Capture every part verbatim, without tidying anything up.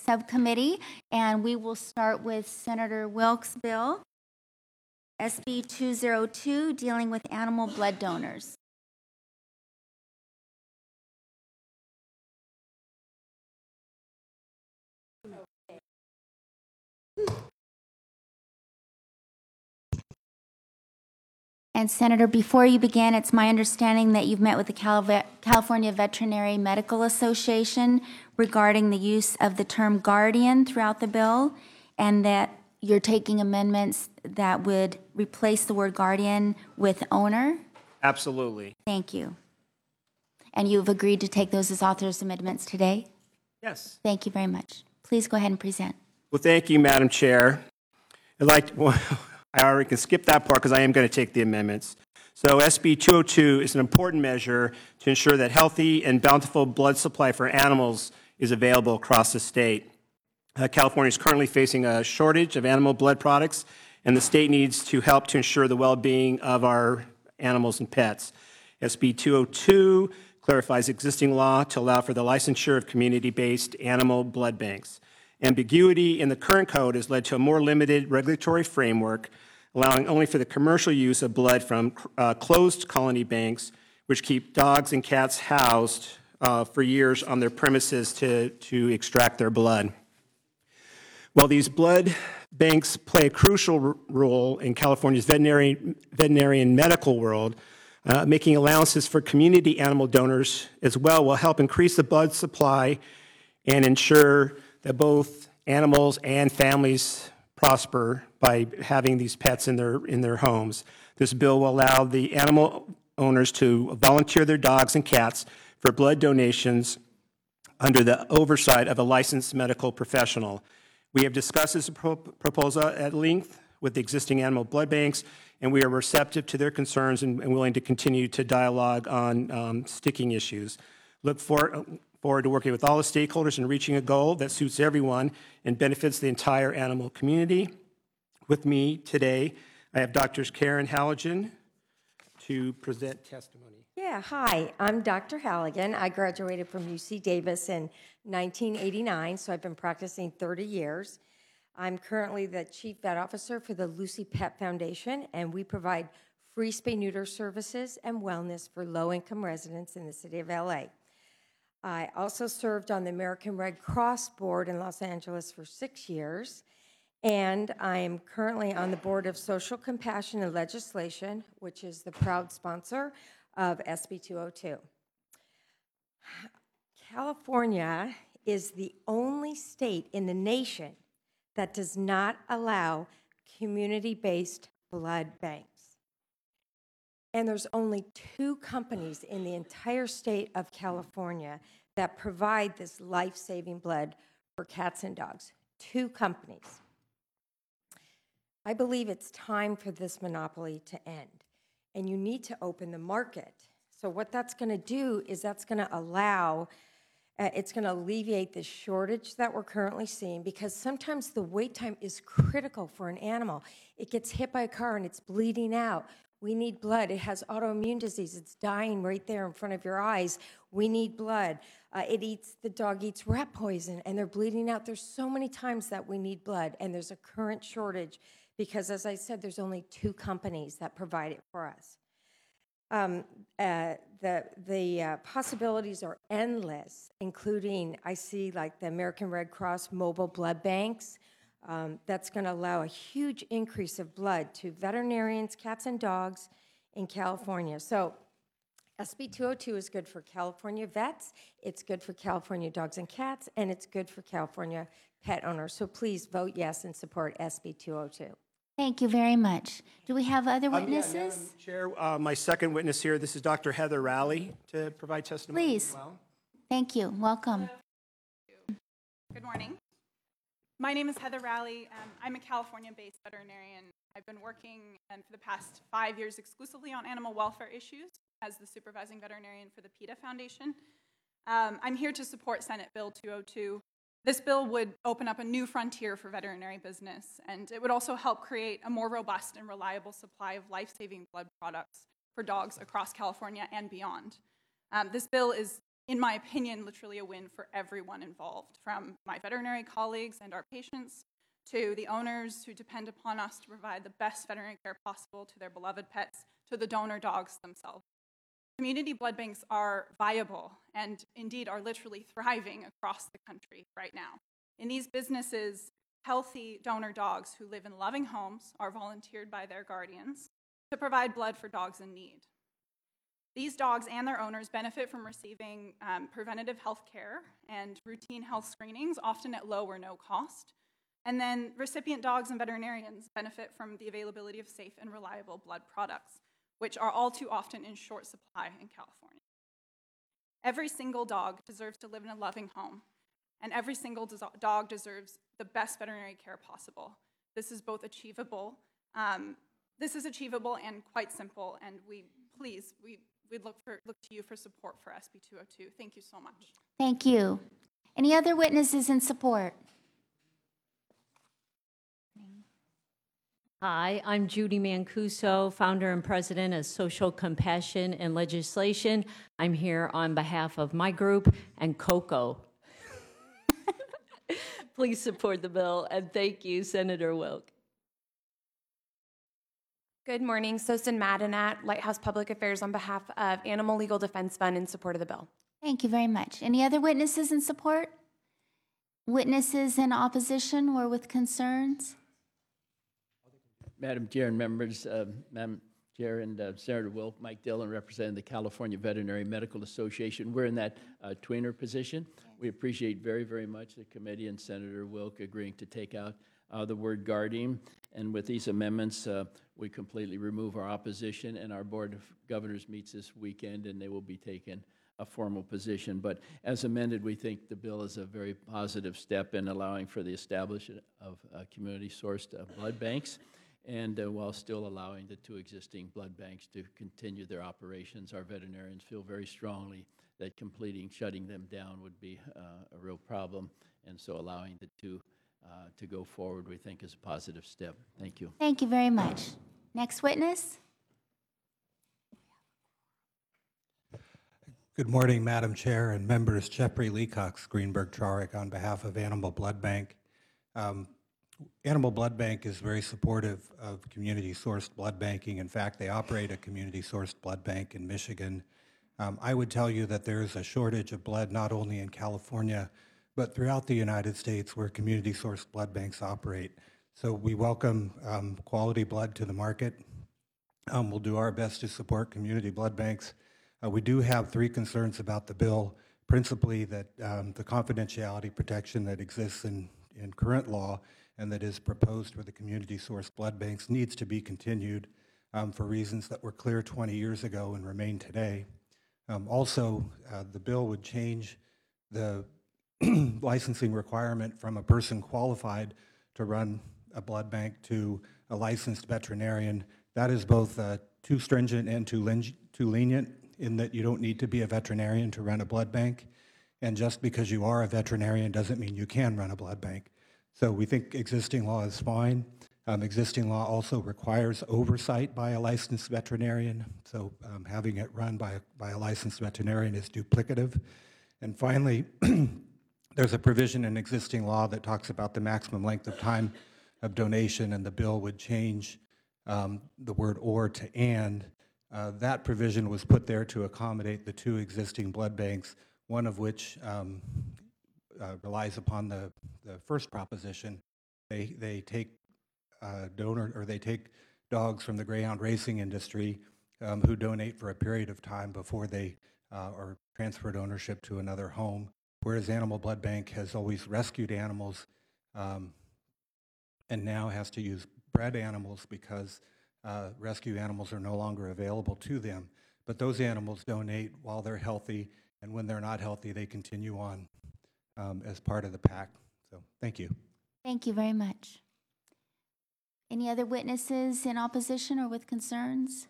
Subcommittee, and we will start with Senator Wilk's bill, S B two oh two, dealing with animal blood donors. And Senator, before you begin, it's my understanding that you've met with the Cal- California Veterinary Medical Association regarding the use of the term guardian throughout the bill, and that you're taking amendments that would replace the word guardian with owner? Absolutely. Thank you. And you've agreed to take those as authors' amendments today? Yes. Thank you very much. Please go ahead and present. Well, thank you, Madam Chair. I'd like to, well, I already can skip that part because I am going to take the amendments. So S B two oh two is an important measure to ensure that healthy and bountiful blood supply for animals is available across the state. Uh, California is currently facing a shortage of animal blood products, and the state needs to help to ensure the well-being of our animals and pets. S B two oh two clarifies existing law to allow for the licensure of community-based animal blood banks. Ambiguity in the current code has led to a more limited regulatory framework, allowing only for the commercial use of blood from uh, closed colony banks, which keep dogs and cats housed uh, for years on their premises to, to extract their blood. While these blood banks play a crucial r- role in California's veterinary, veterinarian medical world, uh, making allowances for community animal donors as well will help increase the blood supply and ensure that both animals and families prosper by having these pets in their, in their homes. This bill will allow the animal owners to volunteer their dogs and cats for blood donations under the oversight of a licensed medical professional. We have discussed this pro- proposal at length with the existing animal blood banks, and we are receptive to their concerns and, and willing to continue to dialogue on um, sticking issues. Look for, forward to working with all the stakeholders and reaching a goal that suits everyone and benefits the entire animal community. With me today, I have Doctors Karen Halligan to present testimony. Yeah, hi, I'm Doctor Halligan. I graduated from U C Davis in nineteen eighty-nine, so I've been practicing thirty years. I'm currently the Chief Vet Officer for the Lucy Pet Foundation, and we provide free spay-neuter services and wellness for low-income residents in the city of L A. I also served on the American Red Cross board in Los Angeles for six years, and I am currently on the Board of Social Compassion and Legislation, which is the proud sponsor of S B two oh two. California is the only state in the nation that does not allow community-based blood banks. And there's only two companies in the entire state of California that provide this life-saving blood for cats and dogs. Two companies. I believe it's time for this monopoly to end, and you need to open the market. So what that's going to do is that's going to allow, uh, it's going to alleviate the shortage that we're currently seeing, because sometimes the wait time is critical for an animal. It gets hit by a car and it's bleeding out. We need blood. It has autoimmune disease. It's dying right there in front of your eyes. We need blood. Uh, it eats, the dog eats rat poison and they're bleeding out. There's so many times that we need blood, and there's a current shortage because, as I said, there's only two companies that provide it for us. Um, uh, the the uh, possibilities are endless, including, I see, like the American Red Cross mobile blood banks. Um, that's going to allow a huge increase of blood to veterinarians, cats and dogs in California. So S B two oh two is good for California vets, it's good for California dogs and cats, and it's good for California pet owners. So please vote yes and support S B two oh two. Thank you very much. Do we have other Um, yeah, witnesses? Madam Chair, uh, my second witness here, this is Doctor Heather Rowley to provide testimony. Please. As well. Thank you. Welcome. Good morning. My name is Heather Rowley. Um, I'm a California-based veterinarian. I've been working um, for the past five years exclusively on animal welfare issues as the supervising veterinarian for the PETA Foundation. Um, I'm here to support Senate Bill two oh two. This bill would open up a new frontier for veterinary business, and it would also help create a more robust and reliable supply of life-saving blood products for dogs across California and beyond. Um, this bill is in my opinion, literally a win for everyone involved, from my veterinary colleagues and our patients to the owners who depend upon us to provide the best veterinary care possible to their beloved pets, to the donor dogs themselves. Community blood banks are viable and indeed are literally thriving across the country right now. In these businesses, healthy donor dogs who live in loving homes are volunteered by their guardians to provide blood for dogs in need. These dogs and their owners benefit from receiving um, preventative health care and routine health screenings, often at low or no cost. And then recipient dogs and veterinarians benefit from the availability of safe and reliable blood products, which are all too often in short supply in California. Every single dog deserves to live in a loving home, and every single dog deserves the best veterinary care possible. This is both achievable, um, this is achievable and quite simple, and we, please, we, we look, for, look to you for support for S B two oh two. Thank you so much. Thank you. Any other witnesses in support? Hi, I'm Judy Mancuso, founder and president of Social Compassion and Legislation. I'm here on behalf of my group and COCO. Please support the bill, and thank you, Senator Wilk. Good morning, Sosin Madanat, Lighthouse Public Affairs on behalf of Animal Legal Defense Fund in support of the bill. Thank you very much. Any other witnesses in support? Witnesses in opposition or with concerns? Madam Chair and members, uh, Madam Chair and uh, Senator Wilk, Mike Dillon representing the California Veterinary Medical Association. We're in that uh, tweener position. Yes. We appreciate very, very much the committee and Senator Wilk agreeing to take out uh, the word guardian. And with these amendments, uh, we completely remove our opposition, and our Board of Governors meets this weekend, and they will be taking a formal position. But as amended, we think the bill is a very positive step in allowing for the establishment of uh, community-sourced uh, blood banks, and uh, while still allowing the two existing blood banks to continue their operations. Our veterinarians feel very strongly that completing, shutting them down would be uh, a real problem, and so allowing the two uh, to go forward, we think, is a positive step. Thank you. Thank you very much. Next witness. Good morning, Madam Chair and members. Jeffrey Leacox, Greenberg Traurig, on behalf of Animal Blood Bank. Um, Animal Blood Bank is very supportive of community-sourced blood banking. In fact, they operate a community-sourced blood bank in Michigan. Um, I would tell you that there is a shortage of blood not only in California, but throughout the United States where community-sourced blood banks operate. So we welcome um, quality blood to the market. Um, we'll do our best to support community blood banks. Uh, we do have three concerns about the bill, principally that um, the confidentiality protection that exists in, in current law and that is proposed for the community-sourced blood banks needs to be continued um, for reasons that were clear twenty years ago and remain today. Um, also, uh, the bill would change the licensing requirement from a person qualified to run a blood bank to a licensed veterinarian. That is both uh, too stringent and too, len- too lenient in that you don't need to be a veterinarian to run a blood bank. And just because you are a veterinarian doesn't mean you can run a blood bank. So we think existing law is fine. Um, existing law also requires oversight by a licensed veterinarian. So um, having it run by, by a licensed veterinarian is duplicative. And finally, there's a provision in existing law that talks about the maximum length of time of donation, and the bill would change um, the word or to and. Uh, that provision was put there to accommodate the two existing blood banks, one of which um, uh, relies upon the, the first proposition. They, they take uh, donor, or they take dogs from the greyhound racing industry um, who donate for a period of time before they uh, are transferred ownership to another home, whereas Animal Blood Bank has always rescued animals um, and now has to use bred animals because uh, rescue animals are no longer available to them. But those animals donate while they're healthy, and when they're not healthy, they continue on um, as part of the pack. So thank you. Thank you very much. Any other witnesses in opposition or with concerns?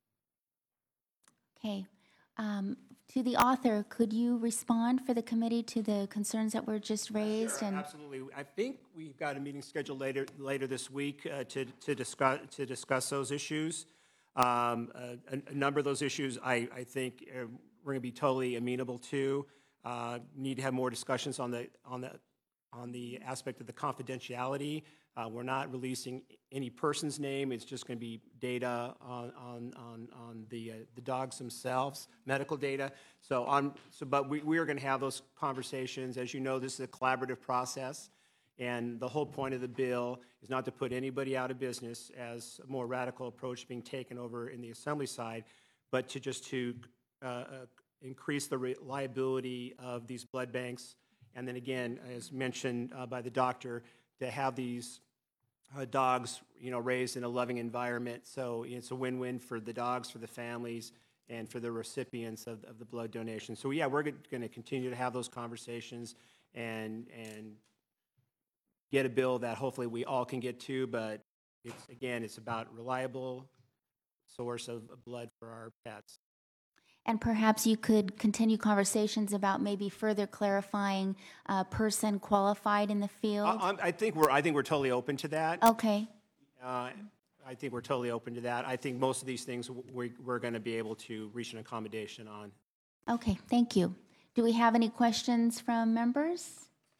Okay. Um, to the author, could you respond for the committee to the concerns that were just raised? Sure, and absolutely. I think we've got a meeting scheduled later later this week uh, to to discuss to discuss those issues. Um, a, a number of those issues, I, I think, uh, we're going to be totally amenable to. Uh, Need to have more discussions on the, on the, on the aspect of the confidentiality. Uh, We're not releasing any person's name. It's just going to be data on, on, on, on the, uh, the dogs themselves, medical data. So on, so, but we, we are going to have those conversations. As you know, this is a collaborative process. And the whole point of the bill is not to put anybody out of business, as a more radical approach being taken over in the Assembly side, but to just to uh, uh, increase the reliability of these blood banks. And then again, as mentioned uh, by the doctor, to have these uh, dogs, you know, raised in a loving environment. So it's a win-win for the dogs, for the families, and for the recipients of, of the blood donation. So yeah, we're going to continue to have those conversations and and get a bill that hopefully we all can get to. But it's again, it's about reliable source of blood for our pets. And perhaps you could continue conversations about maybe further clarifying a person qualified in the field? I, I think we're I think we're totally open to that. Okay. Uh, I think we're totally open to that. I think most of these things we, we're going to be able to reach an accommodation on. Okay, thank you. Do we have any questions from members?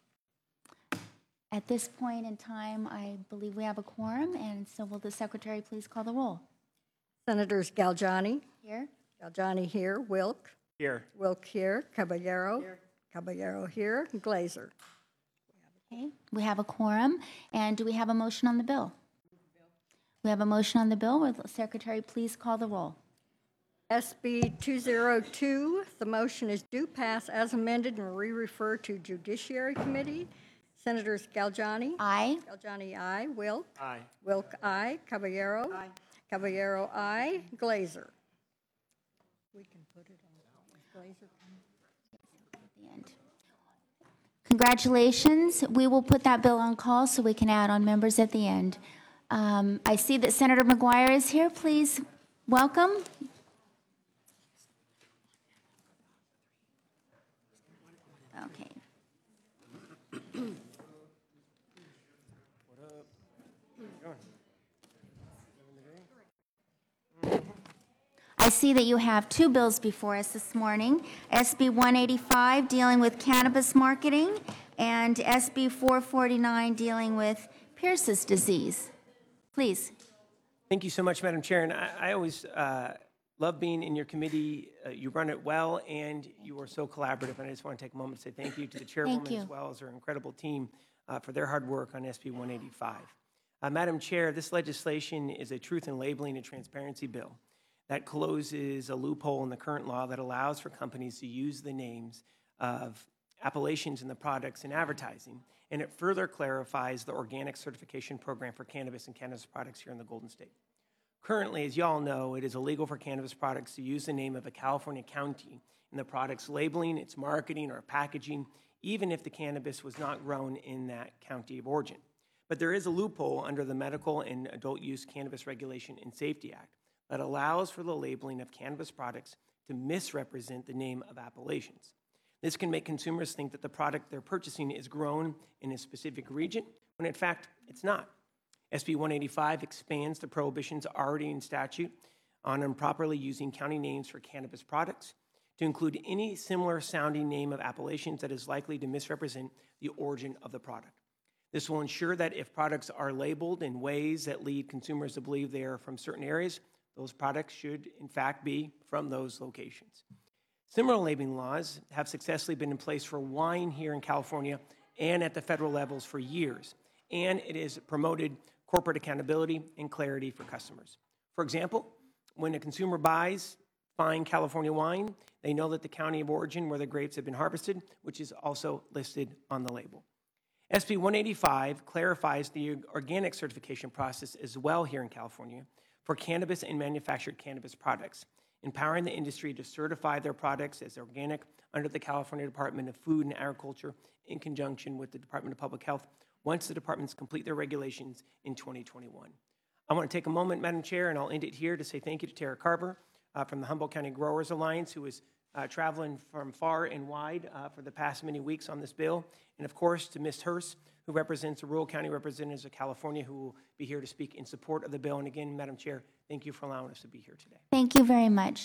At this point in time, I believe we have a quorum, and so will the secretary please call the roll? Senators Galgiani, Here. Galgiani here, Wilk, Here. Wilk here, Caballero, Caballero here, Glazer. Okay, we have a quorum, and do we have a motion on the bill? We have a motion on the bill. Will the secretary please call the roll? S B two oh two, the motion is due pass as amended and re-refer to Judiciary Committee. Senators Galgiani. Aye. Galgiani, aye. Wilk. Aye. Wilk, aye. Caballero. Aye. Caballero, aye. Glazer. We can put it on Glazer. At the end. Congratulations. We will put that bill on call so we can add on members at the end. Um, I see that Senator McGuire is here. Please welcome. Okay. I see that you have two bills before us this morning, S B one eighty-five dealing with cannabis marketing and S B four forty-nine dealing with Pierce's disease. Please. Thank you so much, Madam Chair. And I, I always uh, love being in your committee. Uh, you run it well, and you are so collaborative. And I just want to take a moment to say thank you to the chairwoman you. as well as her incredible team uh, for their hard work on S B one eighty-five. Uh, Madam Chair, this legislation is a truth in labeling and transparency bill that closes a loophole in the current law that allows for companies to use the names of appellations in the products in advertising, and it further clarifies the organic certification program for cannabis and cannabis products here in the Golden State. Currently, as you all know, it is illegal for cannabis products to use the name of a California county in the product's labeling, its marketing, or packaging, even if the cannabis was not grown in that county of origin. But there is a loophole under the Medical and Adult Use Cannabis Regulation and Safety Act that allows for the labeling of cannabis products to misrepresent the name of appellations. This can make consumers think that the product they're purchasing is grown in a specific region, when in fact it's not. S B one eighty-five expands the prohibitions already in statute on improperly using county names for cannabis products to include any similar sounding name of appellations that is likely to misrepresent the origin of the product. This will ensure that if products are labeled in ways that lead consumers to believe they are from certain areas, those products should, in fact, be from those locations. Similar labeling laws have successfully been in place for wine here in California and at the federal levels for years, and it has promoted corporate accountability and clarity for customers. For example, when a consumer buys fine California wine, they know that the county of origin where the grapes have been harvested, which is also listed on the label. S B one eighty-five clarifies the organic certification process as well here in California for cannabis and manufactured cannabis products, empowering the industry to certify their products as organic under the California Department of Food and Agriculture in conjunction with the Department of Public Health once the departments complete their regulations in twenty twenty-one. I want to take a moment, Madam Chair, and I'll end it here to say thank you to Tara Carver uh, from the Humboldt County Growers Alliance, who is uh, traveling from far and wide uh, for the past many weeks on this bill, and of course to Miz Hurst, who represents the rural county representatives of California, who will be here to speak in support of the bill. And again, Madam Chair, thank you for allowing us to be here today. Thank you very much.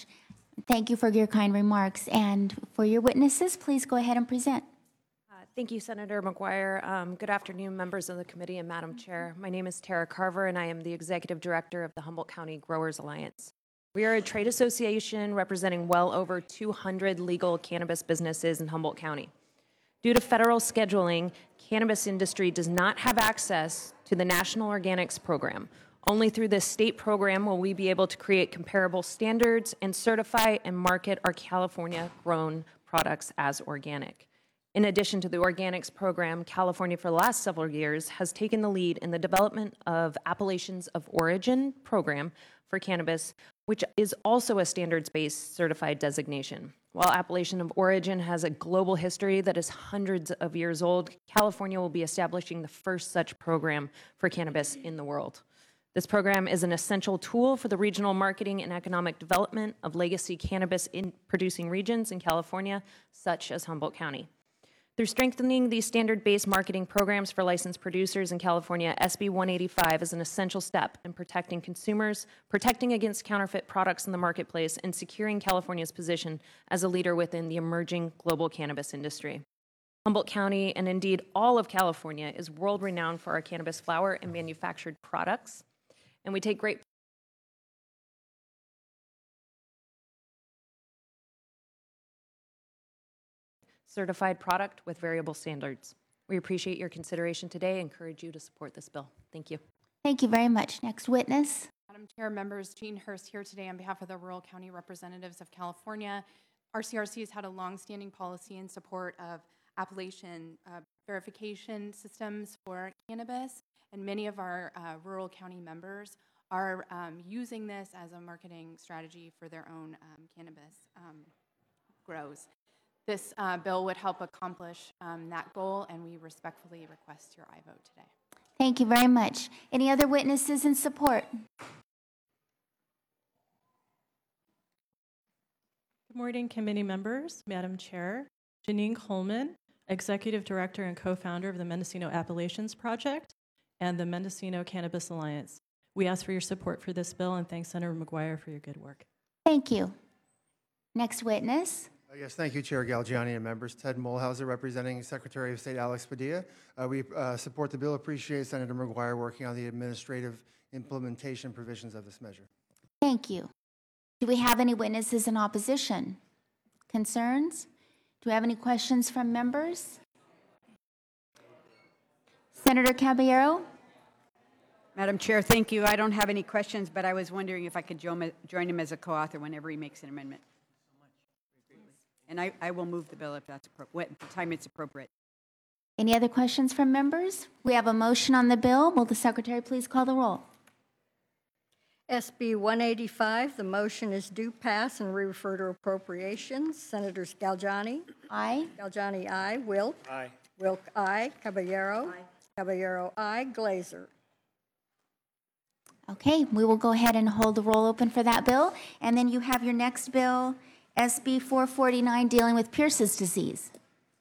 Thank you for your kind remarks. And for your witnesses, please go ahead and present. Uh, Thank you, Senator McGuire. Um, Good afternoon, members of the committee and Madam Chair. My name is Tara Carver, and I am the Executive Director of the Humboldt County Growers Alliance. We are a trade association representing well over two hundred legal cannabis businesses in Humboldt County. Due to federal scheduling, cannabis industry does not have access to the National Organics Program. Only through this state program will we be able to create comparable standards and certify and market our California-grown products as organic. In addition to the organics program, California for the last several years has taken the lead in the development of Appellations of Origin program for cannabis, which is also a standards-based certified designation. While Appellation of Origin has a global history that is hundreds of years old, California will be establishing the first such program for cannabis in the world. This program is an essential tool for the regional marketing and economic development of legacy cannabis in producing regions in California, such as Humboldt County. Through strengthening these standard-based marketing programs for licensed producers in California, S B one eighty-five is an essential step in protecting consumers, protecting against counterfeit products in the marketplace, and securing California's position as a leader within the emerging global cannabis industry. Humboldt County, and indeed all of California, is world-renowned for our cannabis flower and manufactured products, and we take great certified product with variable standards. We appreciate your consideration today and encourage you to support this bill. Thank you. Thank you very much. Next witness. Madam Chair, members, Jean Hurst here today on behalf of the Rural County Representatives of California. R C R C has had a long-standing policy in support of appellation uh, verification systems for cannabis, and many of our uh, rural county members are um, using this as a marketing strategy for their own um, cannabis um, grows. This uh, bill would help accomplish um, that goal, and we respectfully request your aye vote today. Thank you very much. Any other witnesses in support? Good morning, committee members, Madam Chair. Janine Coleman, Executive Director and co-founder of the Mendocino Appellations Project and the Mendocino Cannabis Alliance. We ask for your support for this bill, and thanks, Senator McGuire, for your good work. Thank you. Next witness. Uh, Yes, thank you, Chair Galgiani and members. Ted Mulhauser, representing Secretary of State Alex Padilla. Uh, we uh, support the bill, appreciate Senator McGuire working on the administrative implementation provisions of this measure. Thank you. Do we have any witnesses in opposition? Concerns? Do we have any questions from members? Senator Caballero? Madam Chair, thank you. I don't have any questions, but I was wondering if I could jo- join him as a co-author whenever he makes an amendment. And I, I will move the bill if that's appropriate, at the time it's appropriate. Any other questions from members? We have a motion on the bill. Will the Secretary please call the roll? S B one eighty-five, the motion is due pass and re-refer to appropriations. Senators Galgiani? Aye. Galgiani, aye. Wilk? Aye. Wilk, aye. Caballero? Aye. Caballero, aye. Glazer? Okay, we will go ahead and hold the roll open for that bill. And then you have your next bill, S B four forty-nine, dealing with Pierce's disease.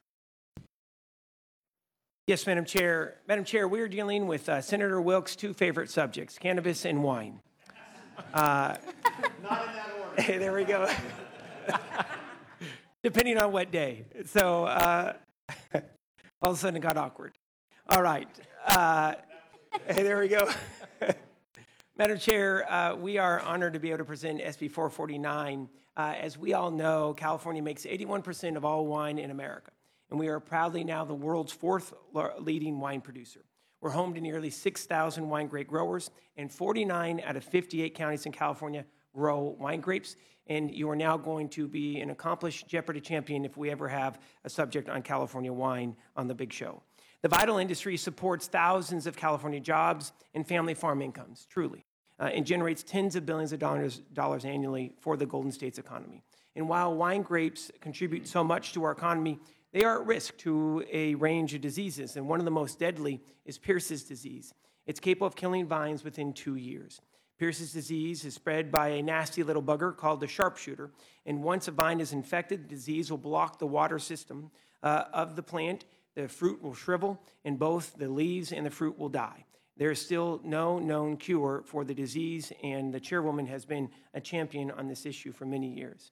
Yes, Madam Chair. Madam Chair, we are dealing with uh, Senator Wilk's two favorite subjects, cannabis and wine. Uh, Not in that order. there we go. Depending on what day. So uh, all of a sudden it got awkward. All right. Uh, there we go. Madam Chair, uh, we are honored to be able to present S B four forty-nine. Uh, as we all know, California makes eighty-one percent of all wine in America, and we are proudly now the world's fourth leading wine producer. We're home to nearly six thousand wine grape growers, and forty-nine out of fifty-eight counties in California grow wine grapes, and you are now going to be an accomplished Jeopardy champion if we ever have a subject on California wine on the big show. The vital industry supports thousands of California jobs and family farm incomes, truly. Uh, and generates tens of billions of dollars, dollars annually for the Golden State's economy. And while wine grapes contribute so much to our economy, they are at risk to a range of diseases, and one of the most deadly is Pierce's disease. It's capable of killing vines within two years. Pierce's disease is spread by a nasty little bugger called the sharpshooter, and once a vine is infected, the disease will block the water system uh, of the plant, the fruit will shrivel, and both the leaves and the fruit will die. There is still no known cure for the disease, and the chairwoman has been a champion on this issue for many years.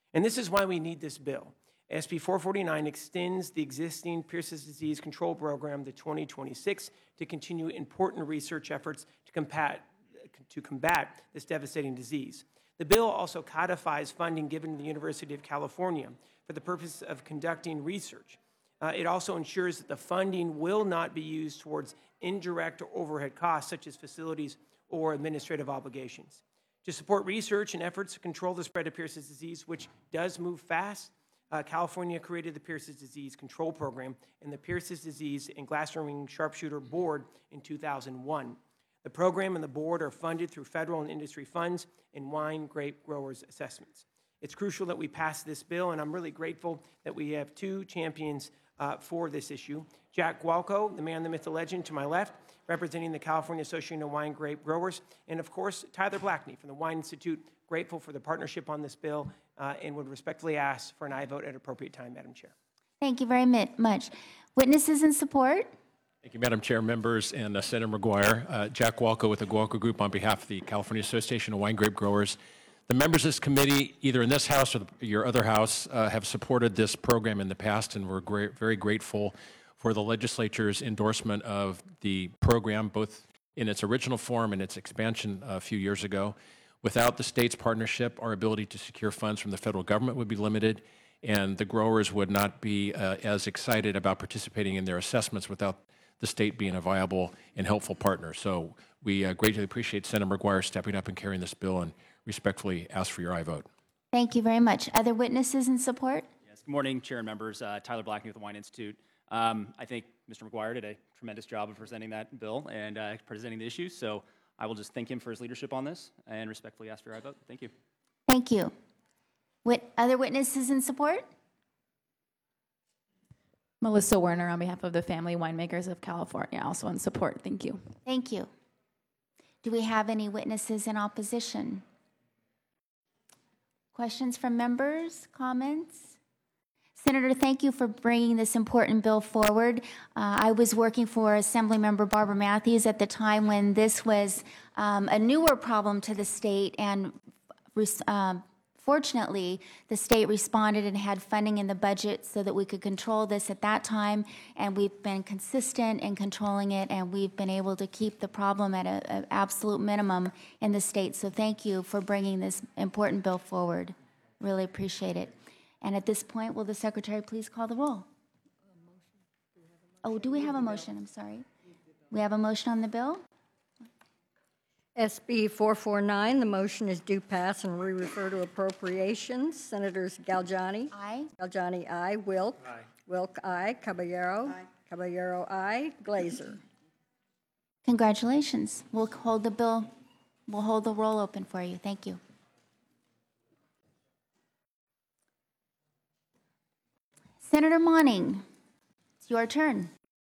And this is why we need this bill. S B four forty-nine extends the existing Pierce's disease control program to twenty twenty-six to continue important research efforts to combat, to combat this devastating disease. The bill also codifies funding given to the University of California for the purpose of conducting research. Uh, it also ensures that the funding will not be used towards indirect or overhead costs, such as facilities or administrative obligations. To support research and efforts to control the spread of Pierce's disease, which does move fast, uh, California created the Pierce's Disease Control Program and the Pierce's Disease and Glassring Sharpshooter Board in two thousand one. The program and the board are funded through federal and industry funds and wine grape growers assessments. It's crucial that we pass this bill, and I'm really grateful that we have two champions uh, for this issue. Jack Gualco, the man, the myth, the legend, to my left, representing the California Association of Wine Grape Growers, and of course, Tyler Blackney from the Wine Institute. Grateful for the partnership on this bill uh, and would respectfully ask for an aye vote at appropriate time, Madam Chair. Thank you very mi- much. Witnesses in support? Thank you, Madam Chair, members, and uh, Senator McGuire. Uh, Jack Gualco with the Gualco Group on behalf of the California Association of Wine Grape Growers. The members of this committee, either in this House or the, your other House, uh, have supported this program in the past, and we're great, very grateful for the legislature's endorsement of the program, both in its original form and its expansion a few years ago. Without the state's partnership, our ability to secure funds from the federal government would be limited, and the growers would not be uh, as excited about participating in their assessments without the state being a viable and helpful partner. So we uh, greatly appreciate Senator McGuire stepping up and carrying this bill, and respectfully ask for your aye vote. Thank you very much. Other witnesses in support? Yes, good morning, Chair and members. Uh, Tyler Blackney with the Wine Institute. Um, I think Mister McGuire did a tremendous job of presenting that bill and uh, presenting the issues, so I will just thank him for his leadership on this and respectfully ask for your aye vote. Thank you. Thank you. Wit- other witnesses in support? Melissa Werner on behalf of the Family Winemakers of California, also in support. Thank you. Thank you. Do we have any witnesses in opposition? Questions from members? Comments? Senator, thank you for bringing this important bill forward. Uh, I was working for Assemblymember Barbara Matthews at the time when this was um, a newer problem to the state, and um, fortunately, the state responded and had funding in the budget so that we could control this at that time, and we've been consistent in controlling it, and we've been able to keep the problem at an absolute minimum in the state. So thank you for bringing this important bill forward. Really appreciate it. And at this point, will the Secretary please call the roll? Oh, do we have a motion? I'm sorry. We have a motion on the bill? S B four forty-nine, the motion is due pass and we refer to appropriations. Senators Galgiani. Aye. Galgiani, aye. Wilk. Aye. Wilk, aye. Caballero. Aye. Caballero, aye. Glazer. Congratulations. We'll hold the bill, we'll hold the roll open for you. Thank you. Senator Monning, it's your turn.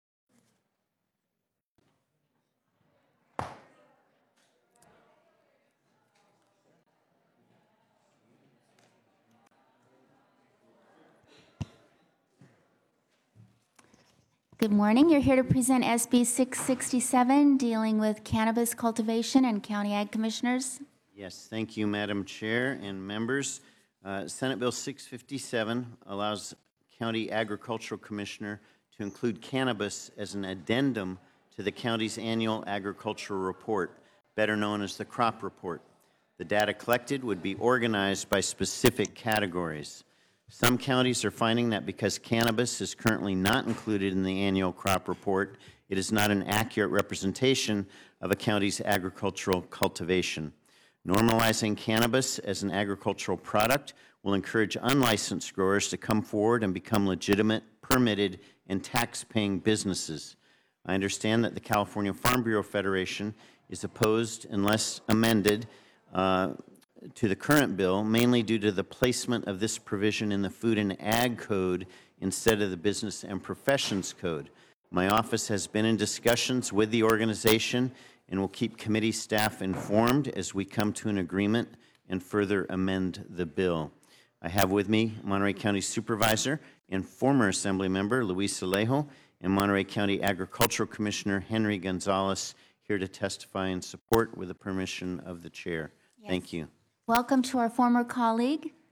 Good morning. You're here to present S B six sixty-seven, dealing with cannabis cultivation and county ag commissioners. Yes, thank you, Madam Chair and members. Uh, Senate Bill six fifty-seven allows County Agricultural Commissioner to include cannabis as an addendum to the county's annual agricultural report, better known as the crop report. The data collected would be organized by specific categories. Some counties are finding that because cannabis is currently not included in the annual crop report, it is not an accurate representation of a county's agricultural cultivation. Normalizing cannabis as an agricultural product will encourage unlicensed growers to come forward and become legitimate, permitted, and tax-paying businesses. I understand that the California Farm Bureau Federation is opposed, unless amended, uh, to the current bill, mainly due to the placement of this provision in the Food and Ag Code instead of the Business and Professions Code. My office has been in discussions with the organization and will keep committee staff informed as we come to an agreement and further amend the bill. I have with me Monterey County Supervisor and former Assembly Member Luis Alejo and Monterey County Agricultural Commissioner Henry Gonzalez here to testify in support with the permission of the Chair. Yes. Thank you. Welcome to our former colleague,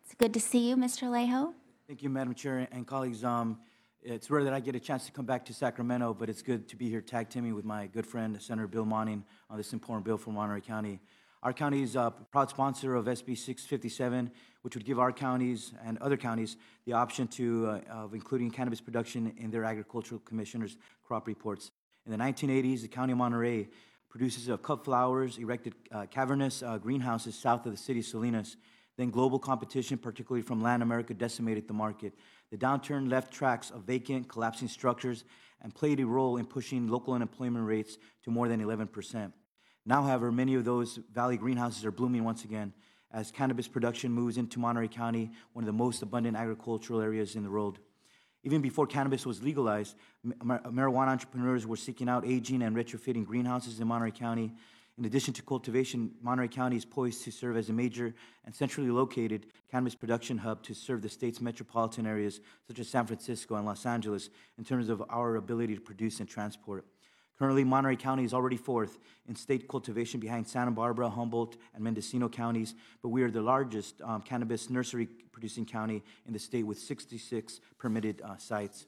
It's good to see you, Mister Alejo. Thank you, Madam Chair and colleagues. Um, it's rare that I get a chance to come back to Sacramento, but it's good to be here tag teaming with my good friend, Senator Bill Monning, on this important bill for Monterey County. Our county is a proud sponsor of S B six fifty-seven, which would give our counties and other counties the option to uh, of including cannabis production in their agricultural commissioners' crop reports. In the nineteen eighties, the County of Monterey produces of cut flowers, erected uh, cavernous uh, greenhouses south of the city of Salinas. Then global competition, particularly from Latin America, decimated the market. The downturn left tracks of vacant, collapsing structures and played a role in pushing local unemployment rates to more than eleven percent. Now, however, many of those valley greenhouses are blooming once again as cannabis production moves into Monterey County, one of the most abundant agricultural areas in the world. Even before cannabis was legalized, mar- marijuana entrepreneurs were seeking out aging and retrofitting greenhouses in Monterey County. In addition to cultivation, Monterey County is poised to serve as a major and centrally located cannabis production hub to serve the state's metropolitan areas, such as San Francisco and Los Angeles, in terms of our ability to produce and transport. Currently, Monterey County is already fourth in state cultivation behind Santa Barbara, Humboldt, and Mendocino counties, but we are the largest um, cannabis nursery producing county in the state with sixty-six permitted uh, sites.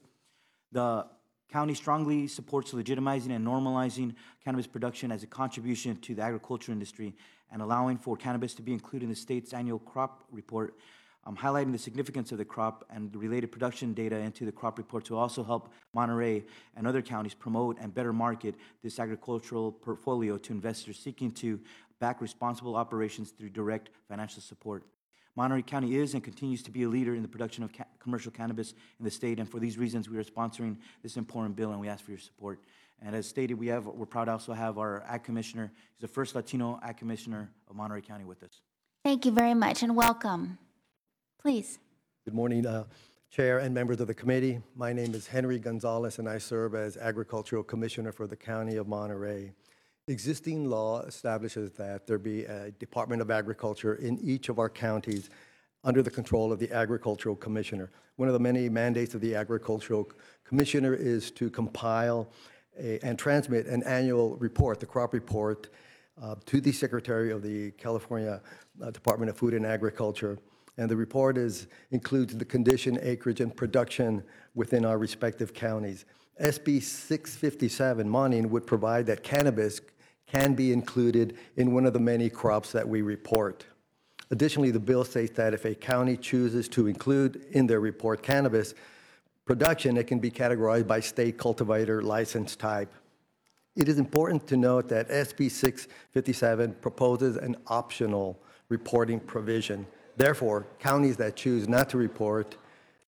The county strongly supports legitimizing and normalizing cannabis production as a contribution to the agriculture industry and allowing for cannabis to be included in the state's annual crop report, um, highlighting the significance of the crop and the related production data into the crop report to also help Monterey and other counties promote and better market this agricultural portfolio to investors seeking to back responsible operations through direct financial support. Monterey County is and continues to be a leader in the production of ca- commercial cannabis in the state, and for these reasons, we are sponsoring this important bill, and we ask for your support. And as stated, we have, we're proud to also have our Ag Commissioner. He's the first Latino Ag Commissioner of Monterey County with us. Thank you very much, and welcome. Please. Good morning, uh, Chair and members of the committee. My name is Henry Gonzalez, and I serve as Agricultural Commissioner for the County of Monterey. Existing law establishes that there be a Department of Agriculture in each of our counties under the control of the Agricultural Commissioner. One of the many mandates of the Agricultural Commissioner is to compile a, and transmit an annual report, the crop report, uh, to the Secretary of the California uh, Department of Food and Agriculture. And the report is, includes the condition, acreage, and production within our respective counties. S B six fifty-seven, Monning, would provide that cannabis can be included in one of the many crops that we report. Additionally, the bill states that if a county chooses to include in their report cannabis production, it can be categorized by state cultivator license type. It is important to note that S B six fifty-seven proposes an optional reporting provision. Therefore, counties that choose not to report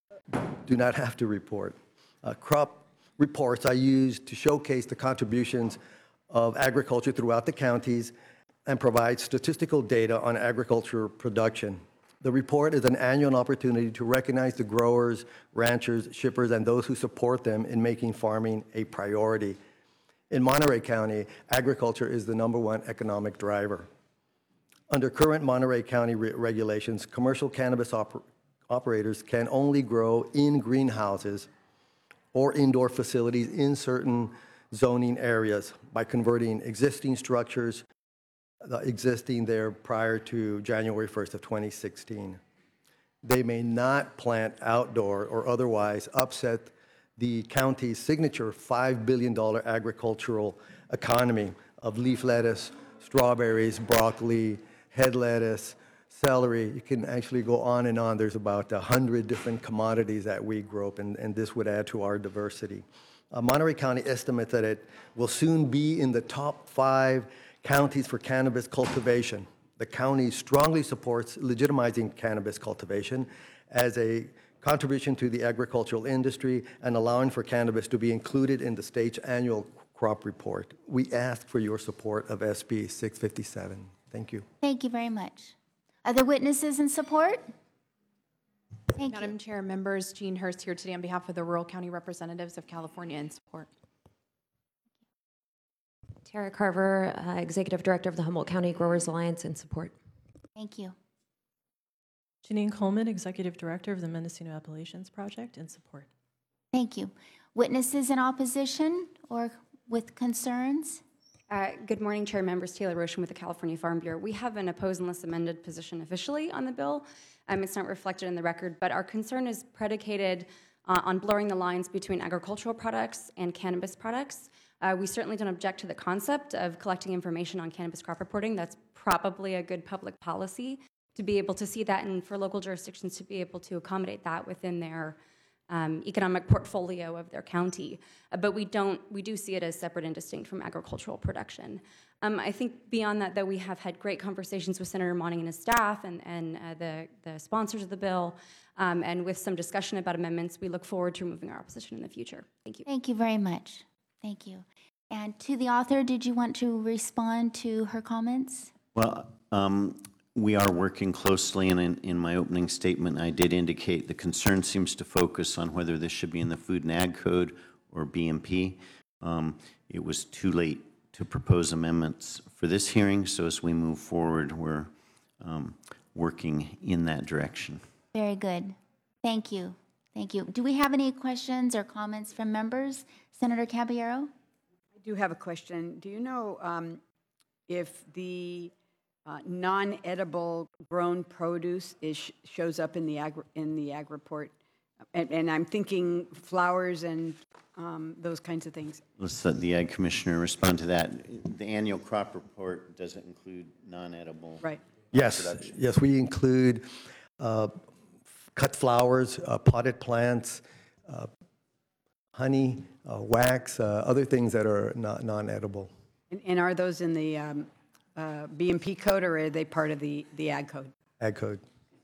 do not have to report. Uh, crop reports are used to showcase the contributions of agriculture throughout the counties and provide statistical data on agriculture production. The report is an annual opportunity to recognize the growers, ranchers, shippers, and those who support them in making farming a priority. In Monterey County, agriculture is the number one economic driver. Under current Monterey County re- regulations, commercial cannabis oper- operators can only grow in greenhouses or indoor facilities in certain zoning areas by converting existing structures uh, existing there prior to January first of twenty sixteen. They may not plant outdoor or otherwise upset the county's signature five billion dollars agricultural economy of leaf lettuce, strawberries, broccoli, head lettuce, celery. You can actually go on and on. There's about one hundred different commodities that we grow up, and, and this would add to our diversity. Uh, Monterey County estimates that it will soon be in the top five counties for cannabis cultivation. The county strongly supports legitimizing cannabis cultivation as a contribution to the agricultural industry and allowing for cannabis to be included in the state's annual crop report. We ask for your support of S B six fifty-seven. Thank you. Thank you very much. Other witnesses in support? Thank Madam you. Chair, members, Jean Hurst here today on behalf of the Rural County Representatives of California in support. Tara Carver, uh, Executive Director of the Humboldt County Growers Alliance in support. Thank you. Janine Coleman, Executive Director of the Mendocino Appalachians Project in support. Thank you. Witnesses in opposition or with concerns? Uh, good morning, Chair, members. Taylor Roshan with the California Farm Bureau. We have an opposed unless amended position officially on the bill. Um, it's not reflected in the record, but our concern is predicated uh, on blurring the lines between agricultural products and cannabis products. Uh, we certainly don't object to the concept of collecting information on cannabis crop reporting. That's probably a good public policy to be able to see that, and for local jurisdictions to be able to accommodate that within their um, economic portfolio of their county. Uh, but we don't, we do see it as separate and distinct from agricultural production. Um, I think beyond that, though, we have had great conversations with Senator Monning and his staff and, and uh, the, the sponsors of the bill, um, and with some discussion about amendments, we look forward to removing our opposition in the future. Thank you. Thank you very much. Thank you. And to the author, did you want to respond to her comments? Well, um, we are working closely, and in, in my opening statement, I did indicate the concern seems to focus on whether this should be in the Food and Ag Code or B M P. Um, it was too late to propose amendments for this hearing, so as we move forward, we're um, working in that direction. Very good. Thank you. Thank you. Do we have any questions or comments from members? Senator Caballero? I do have a question. Do you know um, if the uh, non-edible grown produce is, shows up in the ag, in the ag report? And, and I'm thinking flowers and um, those kinds of things. Let's let the Ag Commissioner respond to that. The annual crop report doesn't include non-edible. Right. Yes, yes, we include uh, cut flowers, uh, potted plants, uh, honey, uh, wax, uh, other things that are not non-edible. And, and are those in the um, uh, B M P code, or are they part of the, the ag code? Ag code.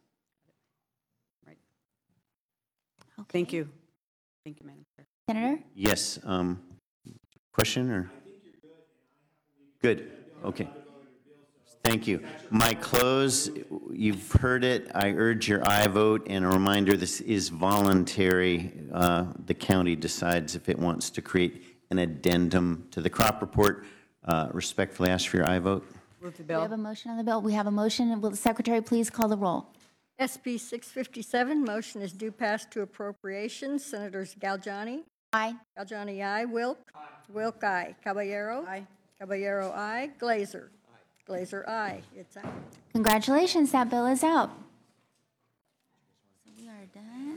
Right. Okay. Thank you. Thank you, Madam Chair. Senator? Yes. Um, question or? Good. Okay. Thank you. My close, you've heard it. I urge your aye vote, and a reminder, this is voluntary. Uh, the county decides if it wants to create an addendum to the crop report. Uh, respectfully ask for your aye vote. Move the We bill. have a motion on the bill. We have a motion. Will the Secretary please call the roll? S B six fifty-seven, motion is due pass to appropriations. Senators Galgiani? Aye. Galgiani, aye. Wilk? Aye. Wilk, aye. Caballero? Aye. Caballero, aye. Glazer? Glazer, aye. It's out. Congratulations, that bill is out. So we are done.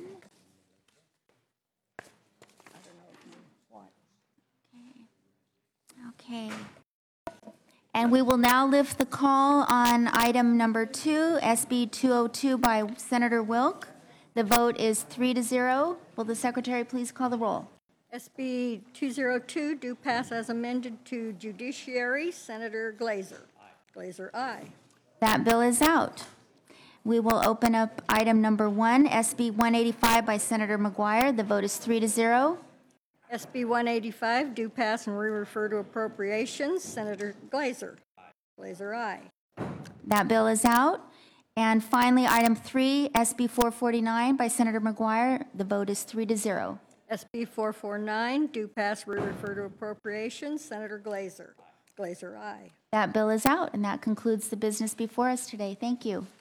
Okay. Okay. And we will now lift the call on item number two, S B two oh two by Senator Wilk. The vote is three to zero. Will the Secretary please call the roll? S B two oh two, due pass as amended to judiciary. Senator Glazer? Glazer, aye. That bill is out. We will open up item number one, S B one eighty-five by Senator McGuire. The vote is three to zero. S B one eighty-five, due pass and re-refer to appropriations. Senator Glazer? Glazer, aye. That bill is out. And finally, item three, S B four forty-nine by Senator McGuire. The vote is three to zero. S B four forty-nine, due pass, re-refer to appropriations. Senator Glazer? Glazer, aye. That bill is out, and that concludes the business before us today. Thank you.